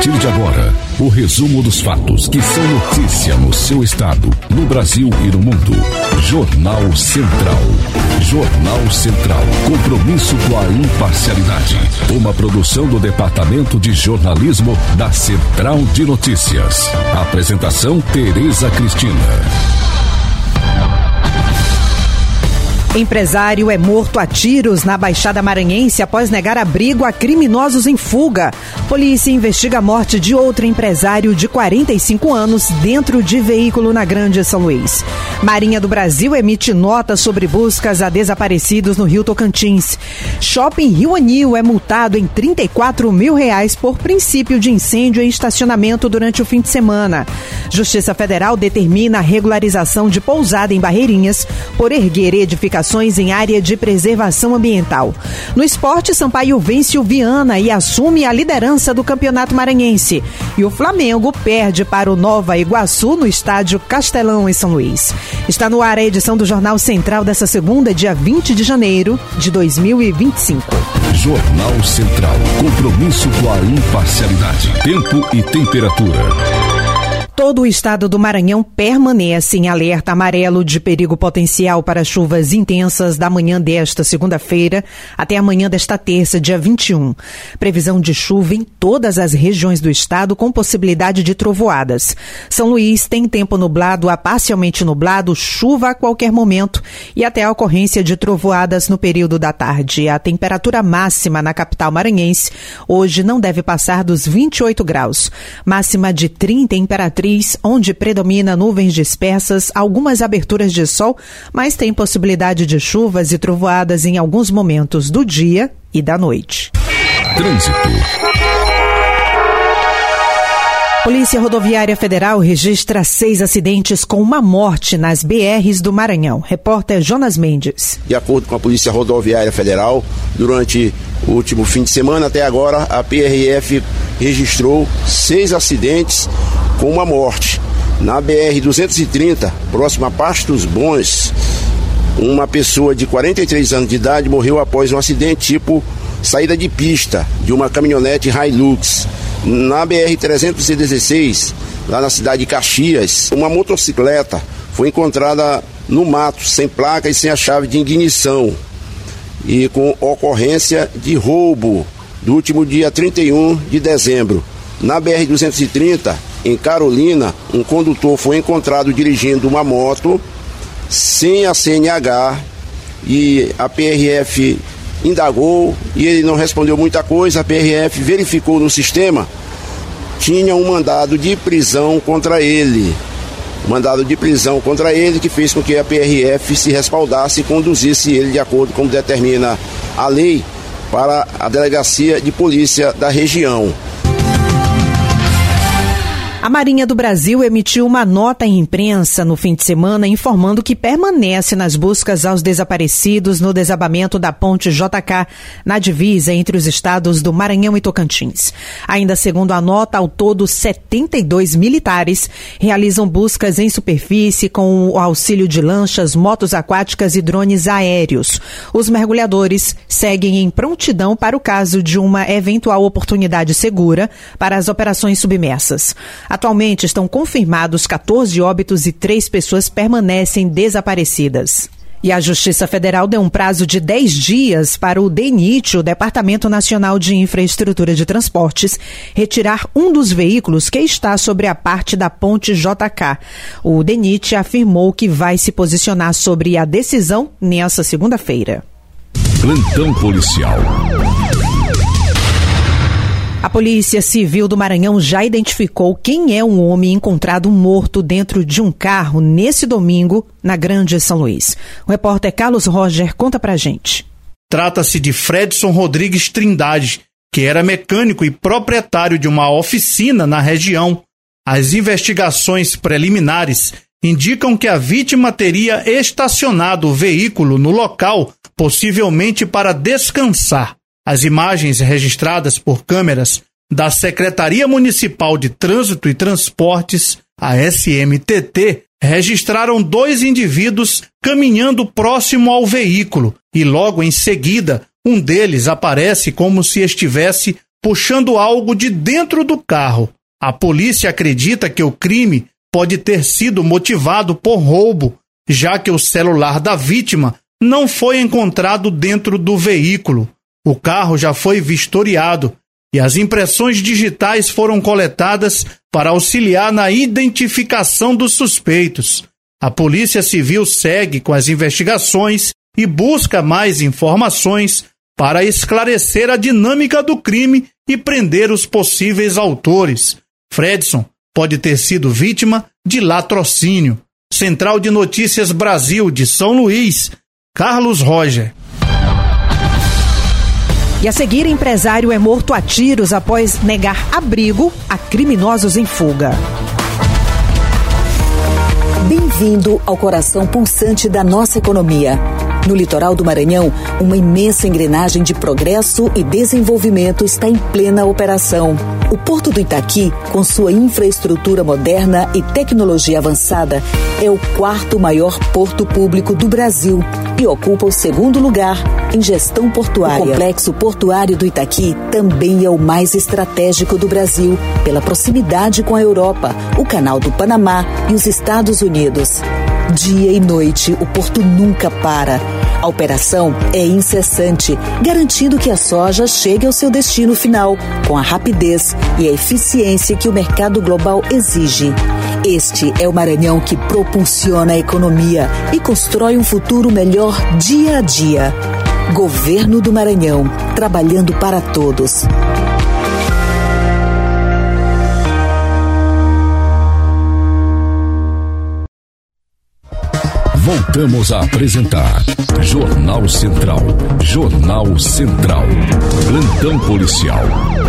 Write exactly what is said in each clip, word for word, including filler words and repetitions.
partir de agora, o resumo dos fatos que são notícia no seu estado, no Brasil e no mundo. Jornal Central. Jornal Central. Compromisso com a imparcialidade. Uma produção do Departamento de Jornalismo da Central de Notícias. Apresentação: Tereza Cristina. Empresário é morto a tiros na Baixada Maranhense após negar abrigo a criminosos em fuga. Polícia investiga a morte de outro empresário de quarenta e cinco anos dentro de veículo na Grande São Luís. Marinha do Brasil emite nota sobre buscas a desaparecidos no Rio Tocantins. Shopping Rio Anil é multado em trinta e quatro mil reais por princípio de incêndio em estacionamento durante o fim de semana. Justiça Federal determina a regularização de pousada em Barreirinhas por erguer edificações em área de preservação ambiental. No esporte, Sampaio vence o Viana e assume a liderança do Campeonato Maranhense. E o Flamengo perde para o Nova Iguaçu no estádio Castelão, em São Luís. Está no ar a edição do Jornal Central dessa segunda, dia vinte de janeiro de dois mil e vinte e cinco. Jornal Central. Compromisso com a imparcialidade. Tempo e temperatura. Todo o estado do Maranhão permanece em alerta amarelo de perigo potencial para chuvas intensas da manhã desta segunda-feira até a manhã desta terça, dia vinte e um. Previsão de chuva em todas as regiões do estado com possibilidade de trovoadas. São Luís tem tempo nublado a parcialmente nublado, chuva a qualquer momento e até a ocorrência de trovoadas no período da tarde. A temperatura máxima na capital maranhense hoje não deve passar dos vinte e oito graus. Máxima de trinta em Imperatriz, onde predomina nuvens dispersas, algumas aberturas de sol, mas tem possibilidade de chuvas e trovoadas em alguns momentos do dia e da noite. Trânsito. Polícia Rodoviária Federal registra seis acidentes com uma morte nas B Rs do Maranhão. Repórter Jonas Mendes. De acordo com a Polícia Rodoviária Federal, durante o último fim de semana até agora, a P R F registrou seis acidentes com uma morte. Na B R duzentos e trinta, próximo a Pastos Bons, uma pessoa de quarenta e três anos de idade morreu após um acidente tipo saída de pista de uma caminhonete Hilux. Na B R trezentos e dezesseis, lá na cidade de Caxias, uma motocicleta foi encontrada no mato, sem placa e sem a chave de ignição, e com ocorrência de roubo do último dia trinta e um de dezembro. Na B R duzentos e trinta, em Carolina, um condutor foi encontrado dirigindo uma moto sem a C N H e a P R F indagou e ele não respondeu muita coisa. A P R F verificou no sistema, tinha um mandado de prisão contra ele. Mandado de prisão contra ele que fez com que a P R F se respaldasse e conduzisse ele de acordo com determina a lei para a delegacia de polícia da região. A Marinha do Brasil emitiu uma nota à imprensa no fim de semana informando que permanece nas buscas aos desaparecidos no desabamento da ponte J K na divisa entre os estados do Maranhão e Tocantins. Ainda segundo a nota, ao todo setenta e dois militares realizam buscas em superfície com o auxílio de lanchas, motos aquáticas e drones aéreos. Os mergulhadores seguem em prontidão para o caso de uma eventual oportunidade segura para as operações submersas. Atualmente estão confirmados quatorze óbitos e três pessoas permanecem desaparecidas. E a Justiça Federal deu um prazo de dez dias para o DENIT, o Departamento Nacional de Infraestrutura de Transportes, retirar um dos veículos que está sobre a parte da ponte J K. O DENIT afirmou que vai se posicionar sobre a decisão nesta segunda-feira. Plantão policial. A Polícia Civil do Maranhão já identificou quem é um homem encontrado morto dentro de um carro nesse domingo na Grande São Luís. O repórter Carlos Roger conta pra gente. Trata-se de Fredson Rodrigues Trindade, que era mecânico e proprietário de uma oficina na região. As investigações preliminares indicam que a vítima teria estacionado o veículo no local, possivelmente para descansar. As imagens registradas por câmeras da Secretaria Municipal de Trânsito e Transportes, a S M T T, registraram dois indivíduos caminhando próximo ao veículo e logo em seguida um deles aparece como se estivesse puxando algo de dentro do carro. A polícia acredita que o crime pode ter sido motivado por roubo, já que o celular da vítima não foi encontrado dentro do veículo. O carro já foi vistoriado e as impressões digitais foram coletadas para auxiliar na identificação dos suspeitos. A Polícia Civil segue com as investigações e busca mais informações para esclarecer a dinâmica do crime e prender os possíveis autores. Fredson pode ter sido vítima de latrocínio. Central de Notícias Brasil de São Luís, Carlos Roger. E a seguir, empresário é morto a tiros após negar abrigo a criminosos em fuga. Bem-vindo ao coração pulsante da nossa economia. No litoral do Maranhão, uma imensa engrenagem de progresso e desenvolvimento está em plena operação. O Porto do Itaqui, com sua infraestrutura moderna e tecnologia avançada, é o quarto maior porto público do Brasil e ocupa o segundo lugar em gestão portuária. O complexo portuário do Itaqui também é o mais estratégico do Brasil, pela proximidade com a Europa, o Canal do Panamá e os Estados Unidos. Dia e noite, o porto nunca para. A operação é incessante, garantindo que a soja chegue ao seu destino final, com a rapidez e a eficiência que o mercado global exige. Este é o Maranhão que propulsiona a economia e constrói um futuro melhor dia a dia. Governo do Maranhão, trabalhando para todos. Voltamos a apresentar Jornal Central. Jornal Central. Plantão policial.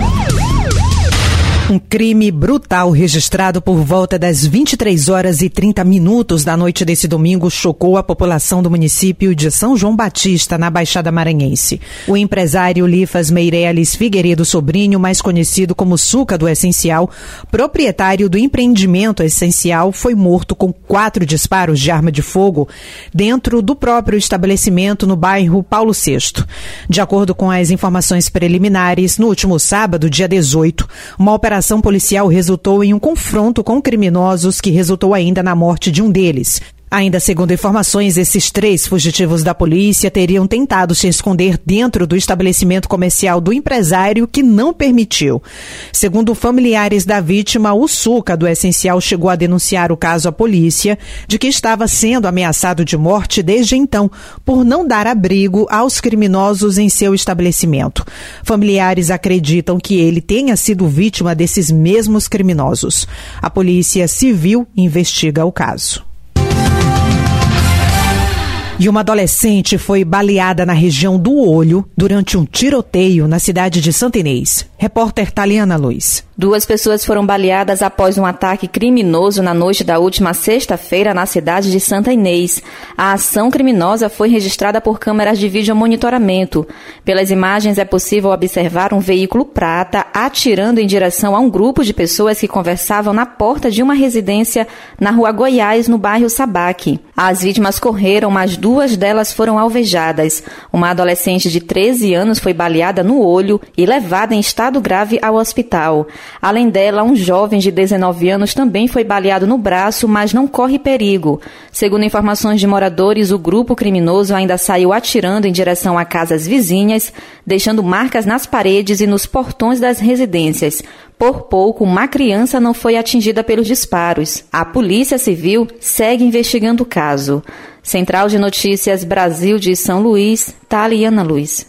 Um crime brutal registrado por volta das vinte e três horas e trinta minutos da noite desse domingo chocou a população do município de São João Batista, na Baixada Maranhense. O empresário Lifas Meireles Figueiredo Sobrinho, mais conhecido como Suca do Essencial, proprietário do empreendimento Essencial, foi morto com quatro disparos de arma de fogo dentro do próprio estabelecimento no bairro Paulo sexto. De acordo com as informações preliminares, no último sábado, dia dezoito, uma operação A ação policial resultou em um confronto com criminosos que resultou ainda na morte de um deles. Ainda segundo informações, esses três fugitivos da polícia teriam tentado se esconder dentro do estabelecimento comercial do empresário, que não permitiu. Segundo familiares da vítima, o Suca do Essencial chegou a denunciar o caso à polícia de que estava sendo ameaçado de morte desde então, por não dar abrigo aos criminosos em seu estabelecimento. Familiares acreditam que ele tenha sido vítima desses mesmos criminosos. A Polícia Civil investiga o caso. E uma adolescente foi baleada na região do Olho durante um tiroteio na cidade de Santa Inês. Repórter Taliana Luiz. Duas pessoas foram baleadas após um ataque criminoso na noite da última sexta-feira na cidade de Santa Inês. A ação criminosa foi registrada por câmeras de videomonitoramento. Pelas imagens é possível observar um veículo prata atirando em direção a um grupo de pessoas que conversavam na porta de uma residência na rua Goiás, no bairro Sabaque. As vítimas correram, mas duas delas foram alvejadas. Uma adolescente de treze anos foi baleada no olho e levada em estado grave ao hospital. Além dela, um jovem de dezenove anos também foi baleado no braço, mas não corre perigo. Segundo informações de moradores, o grupo criminoso ainda saiu atirando em direção a casas vizinhas, deixando marcas nas paredes e nos portões das residências. Por pouco, uma criança não foi atingida pelos disparos. A Polícia Civil segue investigando o caso. Central de Notícias Brasil de São Luís, Taliana Luiz.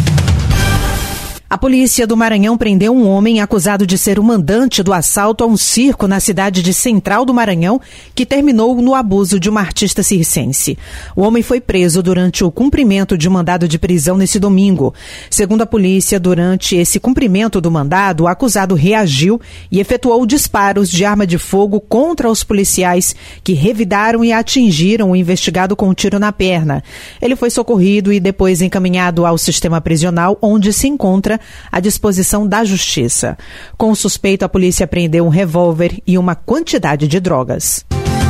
A polícia do Maranhão prendeu um homem acusado de ser o mandante do assalto a um circo na cidade de Central do Maranhão, que terminou no abuso de uma artista circense. O homem foi preso durante o cumprimento de um mandado de prisão nesse domingo. Segundo a polícia, durante esse cumprimento do mandado, o acusado reagiu e efetuou disparos de arma de fogo contra os policiais, que revidaram e atingiram o investigado com um tiro na perna. Ele foi socorrido e depois encaminhado ao sistema prisional, onde se encontra à disposição da Justiça. Com o suspeito, a polícia apreendeu um revólver e uma quantidade de drogas.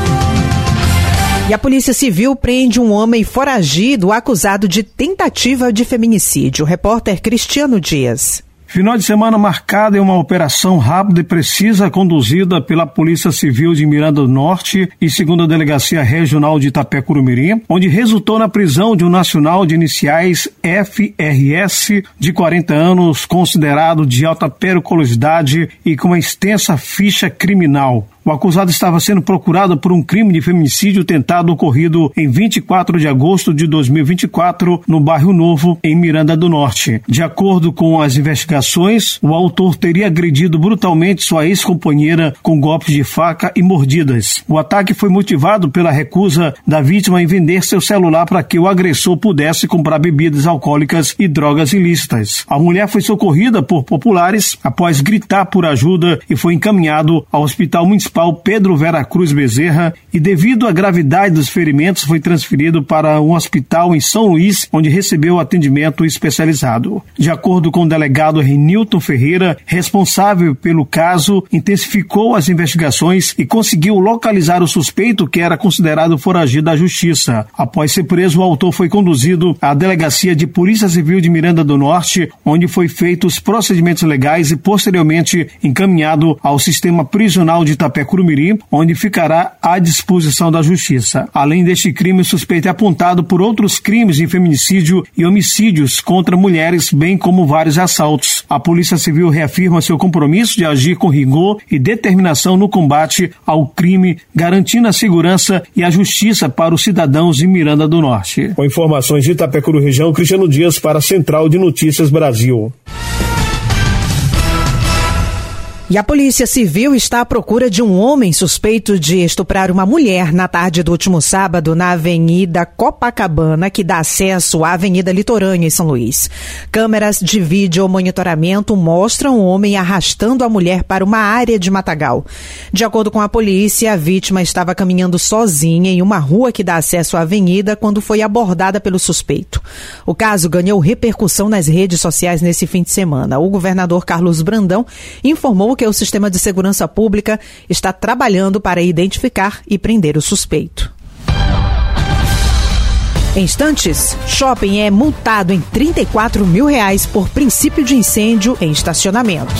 E a Polícia Civil prende um homem foragido acusado de tentativa de feminicídio. Repórter Cristiano Dias. Final de semana marcada em uma operação rápida e precisa conduzida pela Polícia Civil de Miranda do Norte e segunda Delegacia Regional de Itapecuru-Mirim, onde resultou na prisão de um nacional de iniciais F R S de quarenta anos, considerado de alta periculosidade e com uma extensa ficha criminal. O acusado estava sendo procurado por um crime de feminicídio tentado ocorrido em vinte e quatro de agosto de dois mil e vinte e quatro, no Bairro Novo, em Miranda do Norte. De acordo com as investigações, o autor teria agredido brutalmente sua ex-companheira com golpes de faca e mordidas. O ataque foi motivado pela recusa da vítima em vender seu celular para que o agressor pudesse comprar bebidas alcoólicas e drogas ilícitas. A mulher foi socorrida por populares após gritar por ajuda e foi encaminhado ao Hospital Municipal Pedro Vera Cruz Bezerra e, devido à gravidade dos ferimentos, foi transferido para um hospital em São Luís, onde recebeu atendimento especializado. De acordo com o delegado Renilton Ferreira, responsável pelo caso, intensificou as investigações e conseguiu localizar o suspeito, que era considerado foragido da justiça. Após ser preso, o autor foi conduzido à Delegacia de Polícia Civil de Miranda do Norte, onde foi feitos os procedimentos legais e posteriormente encaminhado ao sistema prisional de Itapecuru-Mirim, onde ficará à disposição da justiça. Além deste crime, o suspeito é apontado por outros crimes de feminicídio e homicídios contra mulheres, bem como vários assaltos. A Polícia Civil reafirma seu compromisso de agir com rigor e determinação no combate ao crime, garantindo a segurança e a justiça para os cidadãos de Miranda do Norte. Com informações de Itapecuru Região, Cristiano Dias para a Central de Notícias Brasil. E a Polícia Civil está à procura de um homem suspeito de estuprar uma mulher na tarde do último sábado na Avenida Copacabana, que dá acesso à Avenida Litorânea, em São Luís. Câmeras de vídeo monitoramento mostram o homem arrastando a mulher para uma área de matagal. De acordo com a polícia, a vítima estava caminhando sozinha em uma rua que dá acesso à avenida quando foi abordada pelo suspeito. O caso ganhou repercussão nas redes sociais nesse fim de semana. O governador Carlos Brandão informou que o Sistema de Segurança Pública está trabalhando para identificar e prender o suspeito. Em instantes, shopping é multado em trinta e quatro mil reais por princípio de incêndio em estacionamento.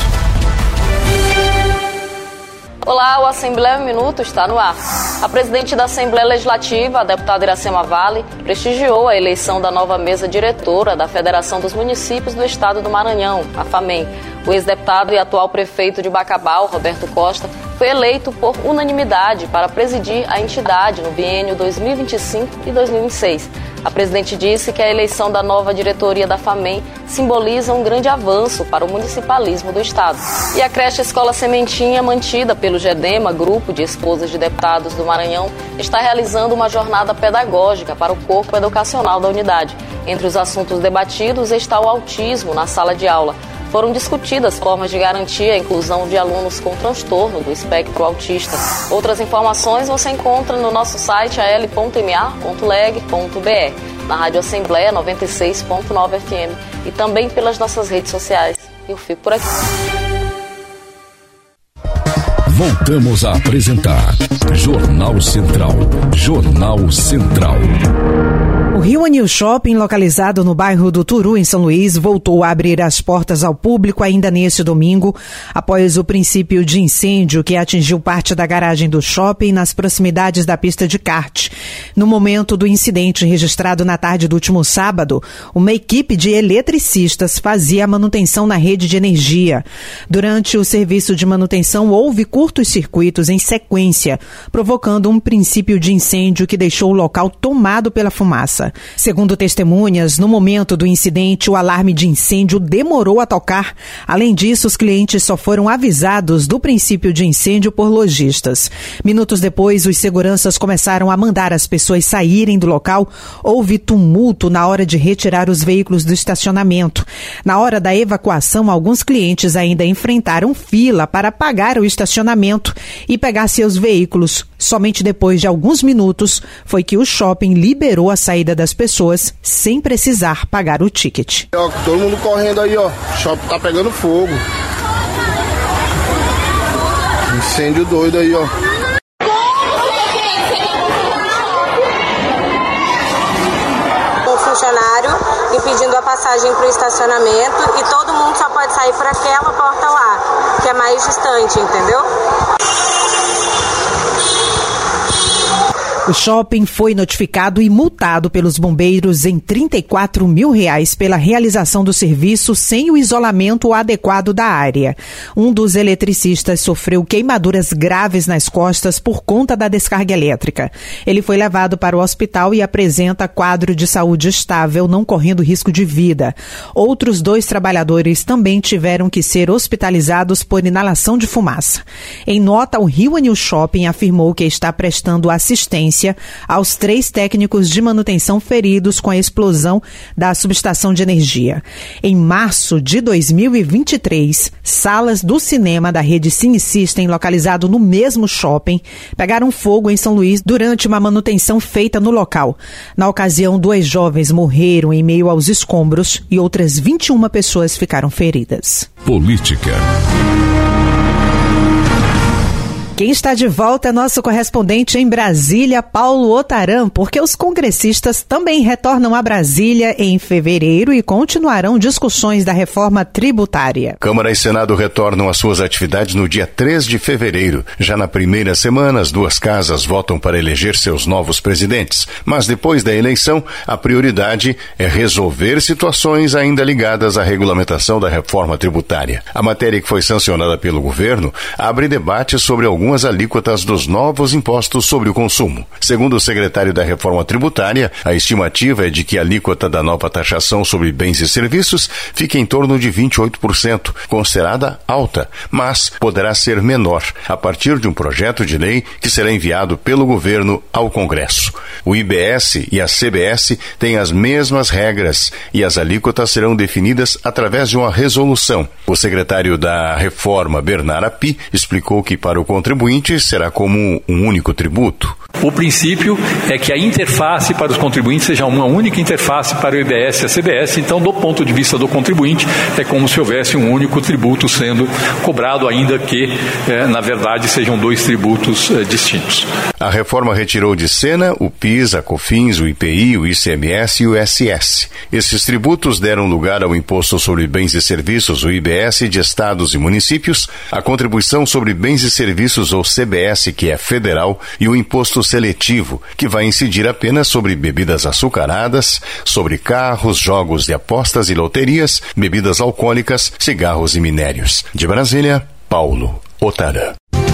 Olá, o Assembleia Minuto está no ar. A presidente da Assembleia Legislativa, a deputada Iracema Vale, prestigiou a eleição da nova mesa diretora da Federação dos Municípios do Estado do Maranhão, a FAMEM. O ex-deputado e atual prefeito de Bacabal, Roberto Costa, foi eleito por unanimidade para presidir a entidade no biênio dois mil e vinte e cinco e dois mil e vinte e seis. A presidente disse que a eleição da nova diretoria da FAMEM simboliza um grande avanço para o municipalismo do Estado. E a creche Escola Sementinha, mantida pelo GEDEMA, Grupo de Esposas de Deputados do Maranhão, está realizando uma jornada pedagógica para o corpo educacional da unidade. Entre os assuntos debatidos está o autismo na sala de aula. Foram discutidas formas de garantir a inclusão de alunos com transtorno do espectro autista. Outras informações você encontra no nosso site a l ponto m a ponto leg ponto b r, na Rádio Assembleia noventa e seis ponto nove F M e também pelas nossas redes sociais. Eu fico por aqui. Voltamos a apresentar Jornal Central. Jornal Central. O Rio Anil Shopping, localizado no bairro do Turu, em São Luís, voltou a abrir as portas ao público ainda neste domingo, após o princípio de incêndio que atingiu parte da garagem do shopping nas proximidades da pista de kart. No momento do incidente registrado na tarde do último sábado, uma equipe de eletricistas fazia a manutenção na rede de energia. Durante o serviço de manutenção, houve curtos circuitos em sequência, provocando um princípio de incêndio que deixou o local tomado pela fumaça. Segundo testemunhas, no momento do incidente, o alarme de incêndio demorou a tocar. Além disso, os clientes só foram avisados do princípio de incêndio por lojistas. Minutos depois, os seguranças começaram a mandar as pessoas saírem do local. Houve tumulto na hora de retirar os veículos do estacionamento. Na hora da evacuação, alguns clientes ainda enfrentaram fila para pagar o estacionamento e pegar seus veículos. Somente depois de alguns minutos foi que o shopping liberou a saída das pessoas sem precisar pagar o ticket. Ó, todo mundo correndo aí, ó. O shopping tá pegando fogo. Incêndio doido aí, ó. Um funcionário impedindo a passagem passagem para o estacionamento e todo mundo só pode sair por aquela porta lá, que é mais distante, entendeu? O shopping foi notificado e multado pelos bombeiros em trinta e quatro mil reais pela realização do serviço sem o isolamento adequado da área. Um dos eletricistas sofreu queimaduras graves nas costas por conta da descarga elétrica. Ele foi levado para o hospital e apresenta quadro de saúde estável, não correndo risco de vida. Outros dois trabalhadores também tiveram que ser hospitalizados por inalação de fumaça. Em nota, o Rio Anil Shopping afirmou que está prestando assistência aos três técnicos de manutenção feridos com a explosão da subestação de energia. Em março de dois mil e vinte e três, salas do cinema da rede Cine System, localizado no mesmo shopping, pegaram fogo em São Luís durante uma manutenção feita no local. Na ocasião, dois jovens morreram em meio aos escombros e outras vinte e uma pessoas ficaram feridas. Política. Quem está de volta é nosso correspondente em Brasília, Paulo Otaran, porque os congressistas também retornam a Brasília em fevereiro e continuarão discussões da reforma tributária. Câmara e Senado retornam às suas atividades no dia três de fevereiro. Já na primeira semana, as duas casas votam para eleger seus novos presidentes. Mas depois da eleição, a prioridade é resolver situações ainda ligadas à regulamentação da reforma tributária. A matéria que foi sancionada pelo governo abre debate sobre alguns as alíquotas dos novos impostos sobre o consumo. Segundo o secretário da Reforma Tributária, a estimativa é de que a alíquota da nova taxação sobre bens e serviços fique em torno de vinte e oito por cento, considerada alta, mas poderá ser menor a partir de um projeto de lei que será enviado pelo governo ao Congresso. O I B S e a C B S têm as mesmas regras e as alíquotas serão definidas através de uma resolução. O secretário da Reforma, Bernard Api, explicou que para o contribuinte será como um único tributo. O princípio é que a interface para os contribuintes seja uma única interface para o I B S e a C B S, então do ponto de vista do contribuinte é como se houvesse um único tributo sendo cobrado, ainda que eh, na verdade sejam dois tributos eh, distintos. A reforma retirou de cena o PIS, a COFINS, o I P I, o I C M S e o I S S. Esses tributos deram lugar ao Imposto sobre Bens e Serviços, o I B S, de estados e municípios, a Contribuição sobre Bens e Serviços, ou C B S, que é federal, e o Imposto Seletivo, que vai incidir apenas sobre bebidas açucaradas, sobre carros, jogos de apostas e loterias, bebidas alcoólicas, cigarros e minérios. De Brasília, Paulo Otaran.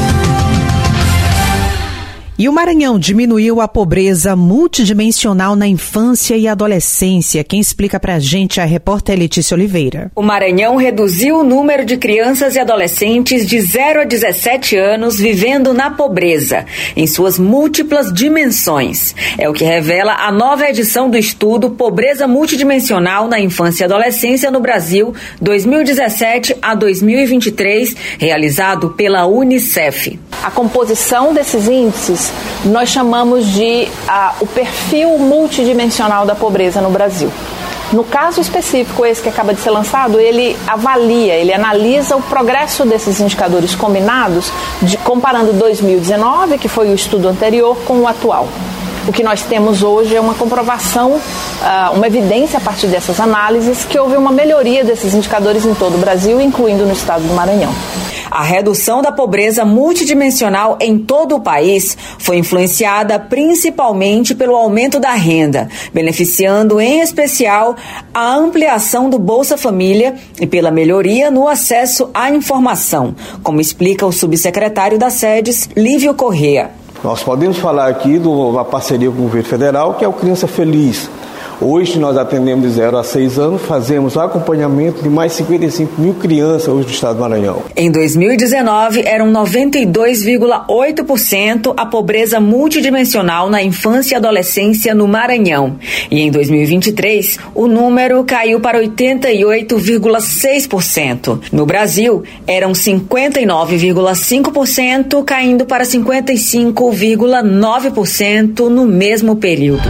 E o Maranhão diminuiu a pobreza multidimensional na infância e adolescência. Quem explica pra gente é a repórter Letícia Oliveira. O Maranhão reduziu o número de crianças e adolescentes de zero a dezessete anos vivendo na pobreza, em suas múltiplas dimensões. É o que revela a nova edição do estudo Pobreza Multidimensional na Infância e Adolescência no Brasil, dois mil e dezessete a dois mil e vinte e três, realizado pela Unicef. A composição desses índices nós chamamos de ah, o perfil multidimensional da pobreza no Brasil. No caso específico, esse que acaba de ser lançado, ele avalia, ele analisa o progresso desses indicadores combinados, de, comparando dois mil e dezenove, que foi o estudo anterior, com o atual. O que nós temos hoje é uma comprovação, uma evidência a partir dessas análises que houve uma melhoria desses indicadores em todo o Brasil, incluindo no estado do Maranhão. A redução da pobreza multidimensional em todo o país foi influenciada principalmente pelo aumento da renda, beneficiando em especial a ampliação do Bolsa Família e pela melhoria no acesso à informação, como explica o subsecretário das SEDES, Lívio Corrêa. Nós podemos falar aqui de uma parceria com o governo federal, que é o Criança Feliz. Hoje nós atendemos de zero a seis anos, fazemos acompanhamento de mais cinquenta e cinco mil crianças hoje do estado do Maranhão. Em dois mil e dezenove, eram noventa e dois vírgula oito por cento a pobreza multidimensional na infância e adolescência no Maranhão. E em dois mil e vinte e três, o número caiu para oitenta e oito vírgula seis por cento. No Brasil, eram cinquenta e nove vírgula cinco por cento, caindo para cinquenta e cinco vírgula nove por cento no mesmo período.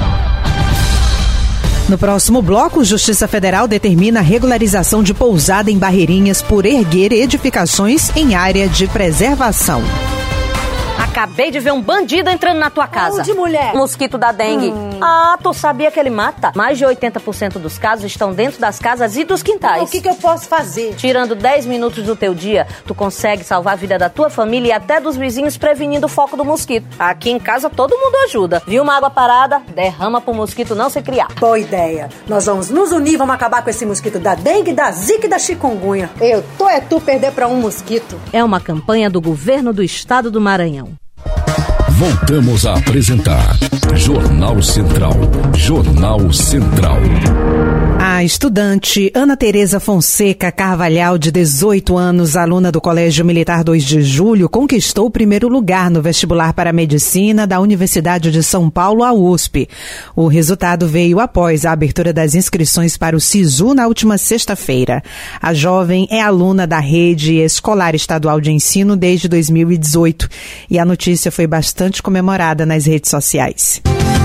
No próximo bloco, Justiça Federal determina a regularização de pousada em Barreirinhas por erguer edificações em área de preservação. A Acabei de ver um bandido entrando na tua casa. Onde, mulher? Mosquito da dengue. Hum. Ah, tu sabia que ele mata? Mais de oitenta por cento dos casos estão dentro das casas e dos quintais. O que, que eu posso fazer? Tirando dez minutos do teu dia, tu consegue salvar a vida da tua família e até dos vizinhos, prevenindo o foco do mosquito. Aqui em casa todo mundo ajuda. Viu uma água parada? Derrama pro mosquito não se criar. Boa ideia. Nós vamos nos unir, vamos acabar com esse mosquito da dengue, da zika e da chikungunya. Eu tô é tu perder pra um mosquito. É uma campanha do governo do estado do Maranhão. Voltamos a apresentar Jornal Central. Jornal Central. A estudante Ana Tereza Fonseca Carvalhal, de dezoito anos, aluna do Colégio Militar dois de Julho, conquistou o primeiro lugar no vestibular para Medicina da Universidade de São Paulo, a U S P. O resultado veio após a abertura das inscrições para o SISU na última sexta-feira. A jovem é aluna da Rede Escolar Estadual de Ensino desde dois mil e dezoito e a notícia foi bastante comemorada nas redes sociais.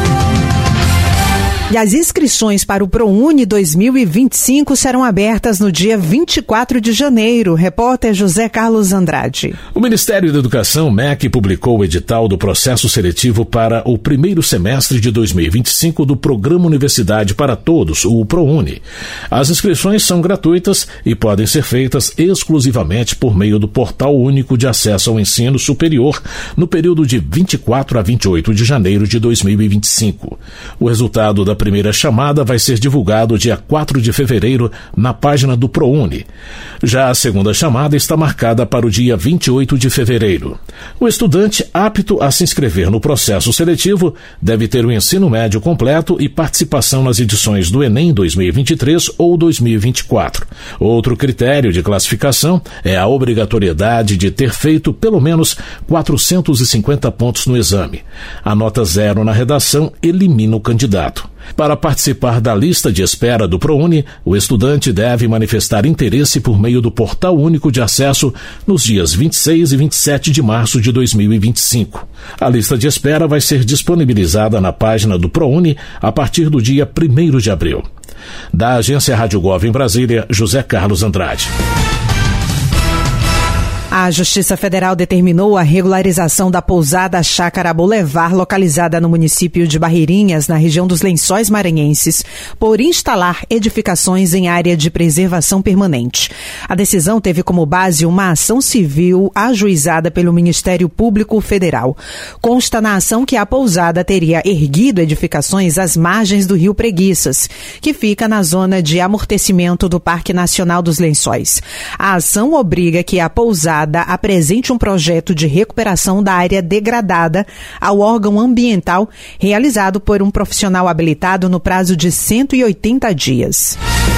E as inscrições para o ProUni dois mil e vinte e cinco serão abertas no dia vinte e quatro de janeiro. Repórter José Carlos Andrade. O Ministério da Educação, M E C, publicou o edital do processo seletivo para o primeiro semestre de dois mil e vinte e cinco do Programa Universidade para Todos, o ProUni. As inscrições são gratuitas e podem ser feitas exclusivamente por meio do Portal Único de Acesso ao Ensino Superior no período de vinte e quatro a vinte e oito de janeiro de dois mil e vinte e cinco. O resultado da primeira chamada vai ser divulgado dia quatro de fevereiro na página do ProUni. Já a segunda chamada está marcada para o dia vinte e oito de fevereiro. O estudante apto a se inscrever no processo seletivo deve ter o ensino médio completo e participação nas edições do Enem dois mil e vinte e três ou dois mil e vinte e quatro. Outro critério de classificação é a obrigatoriedade de ter feito pelo menos quatrocentos e cinquenta pontos no exame. A nota zero na redação elimina o candidato. Para participar da lista de espera do ProUni, o estudante deve manifestar interesse por meio do Portal Único de Acesso nos dias vinte e seis e vinte e sete de março de dois mil e vinte e cinco. A lista de espera vai ser disponibilizada na página do ProUni a partir do dia primeiro de abril. Da agência Rádio Gov em Brasília, José Carlos Andrade. A Justiça Federal determinou a regularização da pousada Chácara Boulevard, localizada no município de Barreirinhas, na região dos Lençóis Maranhenses, por instalar edificações em área de preservação permanente. A decisão teve como base uma ação civil ajuizada pelo Ministério Público Federal. Consta na ação que a pousada teria erguido edificações às margens do Rio Preguiças, que fica na zona de amortecimento do Parque Nacional dos Lençóis. A ação obriga que a pousada apresente um projeto de recuperação da área degradada ao órgão ambiental realizado por um profissional habilitado no prazo de cento e oitenta dias.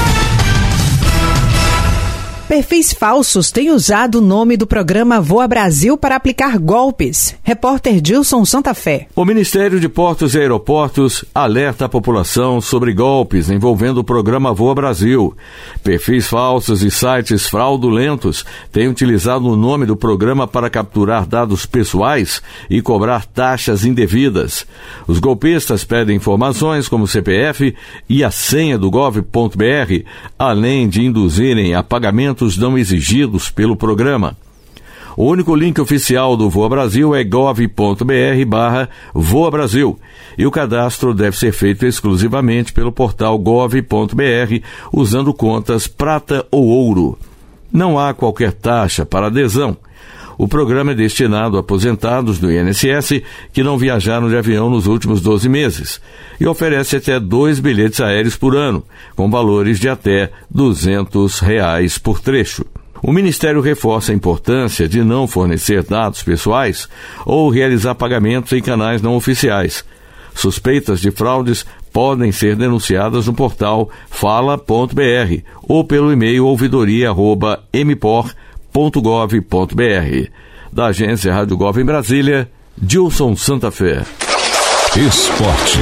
Perfis falsos têm usado o nome do programa Voa Brasil para aplicar golpes. Repórter Dilson Santa Fé. O Ministério de Portos e Aeroportos alerta a população sobre golpes envolvendo o programa Voa Brasil. Perfis falsos e sites fraudulentos têm utilizado o nome do programa para capturar dados pessoais e cobrar taxas indevidas. Os golpistas pedem informações como C P F e a senha do gov ponto br, além de induzirem a pagamento não exigidos pelo programa. O único link oficial do Voa Brasil é gov ponto br barra Voa Brasil e o cadastro deve ser feito exclusivamente pelo portal gov ponto br usando contas prata ou ouro. Não há qualquer taxa para adesão. O programa é destinado a aposentados do I N S S que não viajaram de avião nos últimos doze meses e oferece até dois bilhetes aéreos por ano, com valores de até duzentos reais por trecho. O Ministério reforça a importância de não fornecer dados pessoais ou realizar pagamentos em canais não oficiais. Suspeitas de fraudes podem ser denunciadas no portal fala ponto br ou pelo e-mail ouvidoria arroba m p o r ponto gov ponto br. Da agência Rádio Gov em Brasília, Dilson Santa Fé. Esporte.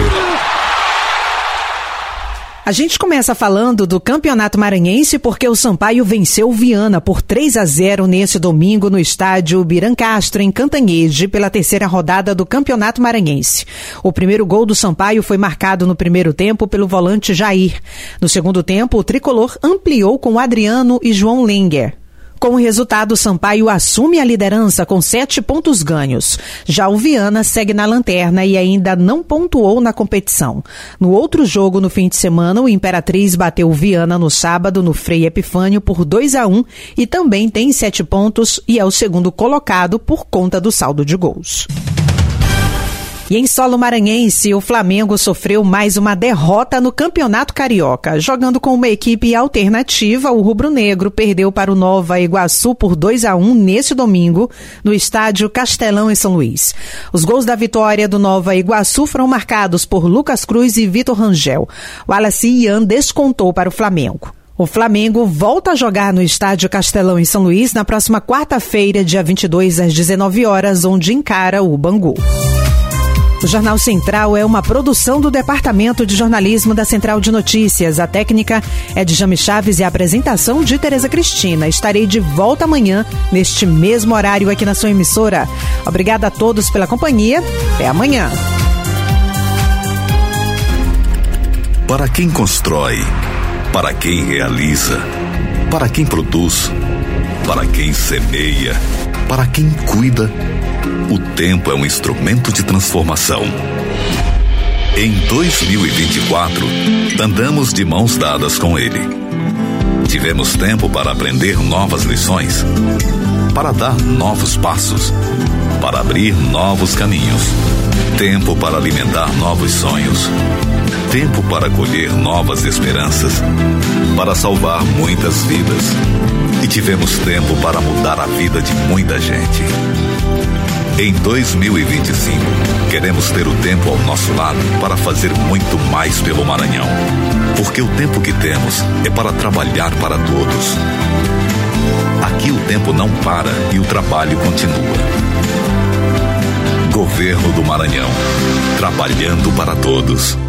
A gente começa falando do Campeonato Maranhense porque o Sampaio venceu o Viana por três a zero nesse domingo no estádio Birancastro, em Cantanhede, pela terceira rodada do Campeonato Maranhense. O primeiro gol do Sampaio foi marcado no primeiro tempo pelo volante Jair. No segundo tempo, o tricolor ampliou com Adriano e João Lenger. Com o resultado, o Sampaio assume a liderança com sete pontos ganhos. Já o Viana segue na lanterna e ainda não pontuou na competição. No outro jogo, no fim de semana, o Imperatriz bateu o Viana no sábado no Frei Epifânio por dois a um e também tem sete pontos e é o segundo colocado por conta do saldo de gols. E em solo maranhense, o Flamengo sofreu mais uma derrota no Campeonato Carioca. Jogando com uma equipe alternativa, o rubro-negro perdeu para o Nova Iguaçu por dois a um neste domingo, no estádio Castelão, em São Luís. Os gols da vitória do Nova Iguaçu foram marcados por Lucas Cruz e Vitor Rangel. O Wallace Ian descontou para o Flamengo. O Flamengo volta a jogar no estádio Castelão, em São Luís, na próxima quarta-feira, dia vinte e dois, às dezenove horas, onde encara o Bangu. O Jornal Central é uma produção do Departamento de Jornalismo da Central de Notícias. A técnica é de Jame Chaves e a apresentação de Tereza Cristina. Estarei de volta amanhã, neste mesmo horário aqui na sua emissora. Obrigada a todos pela companhia. Até amanhã. Para quem constrói, para quem realiza, para quem produz, para quem semeia, para quem cuida, o tempo é um instrumento de transformação. Em dois mil e vinte e quatro, andamos de mãos dadas com ele. Tivemos tempo para aprender novas lições, para dar novos passos, para abrir novos caminhos. Tempo para alimentar novos sonhos. Tempo para colher novas esperanças, para salvar muitas vidas. E tivemos tempo para mudar a vida de muita gente. Em dois mil e vinte e cinco, queremos ter o tempo ao nosso lado para fazer muito mais pelo Maranhão. Porque o tempo que temos é para trabalhar para todos. Aqui o tempo não para e o trabalho continua. Governo do Maranhão, trabalhando para todos.